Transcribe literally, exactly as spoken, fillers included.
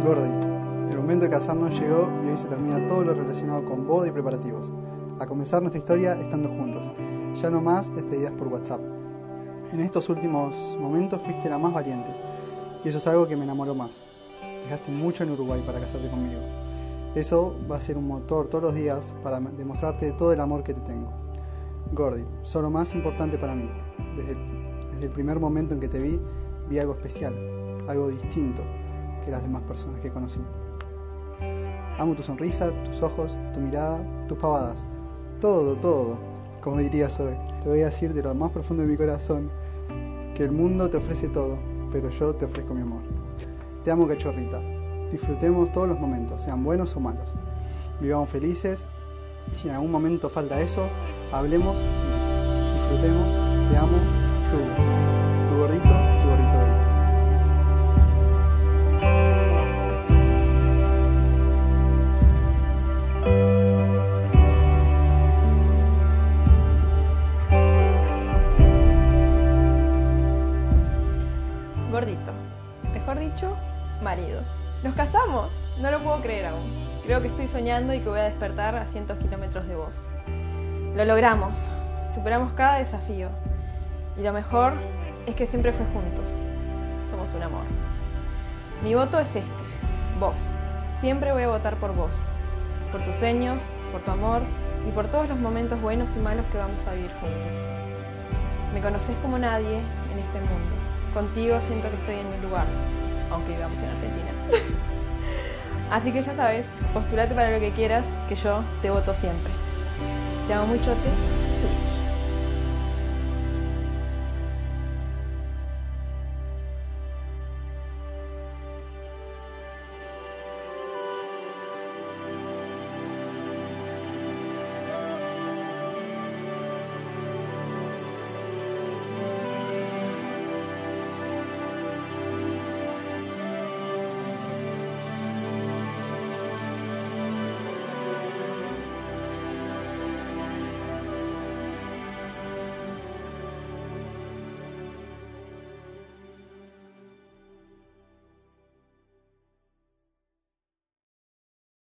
Gordi, el momento de casarnos llegó y hoy se termina todo lo relacionado con boda y preparativos. A comenzar nuestra historia estando juntos, ya no más despedidas por WhatsApp. En estos últimos momentos fuiste la más valiente, y eso es algo que me enamoró más. Dejaste mucho en Uruguay para casarte conmigo. Eso va a ser un motor todos los días para demostrarte todo el amor que te tengo. Gordi, sos lo más importante para mí. Desde el, desde el primer momento en que te vi, vi algo especial, algo distinto que las demás personas que conocí. Amo tu sonrisa, tus ojos, tu mirada, tus pavadas. Todo, todo, como diría Zoe. Te voy a decir de lo más profundo de mi corazón que el mundo te ofrece todo, pero yo te ofrezco mi amor. Te amo, cachorrita. Disfrutemos todos los momentos, sean buenos o malos. Vivamos felices. Si en algún momento falta eso, hablemos y listo. Disfrutemos. Te amo, tú, tu gordito, tu gordito bello. Gordito, mejor dicho, marido. ¡Nos casamos! No lo puedo creer aún. Creo que estoy soñando y que voy a despertar a cientos kilómetros de vos. Lo logramos, superamos cada desafío. Y lo mejor es que siempre fue juntos. Somos un amor. Mi voto es este, vos. Siempre voy a votar por vos. Por tus sueños, por tu amor y por todos los momentos buenos y malos que vamos a vivir juntos. Me conocés como nadie en este mundo. Contigo siento que estoy en mi lugar, aunque vivamos en Argentina. Así que ya sabes, postulate para lo que quieras, que yo te voto siempre. Te amo mucho, te.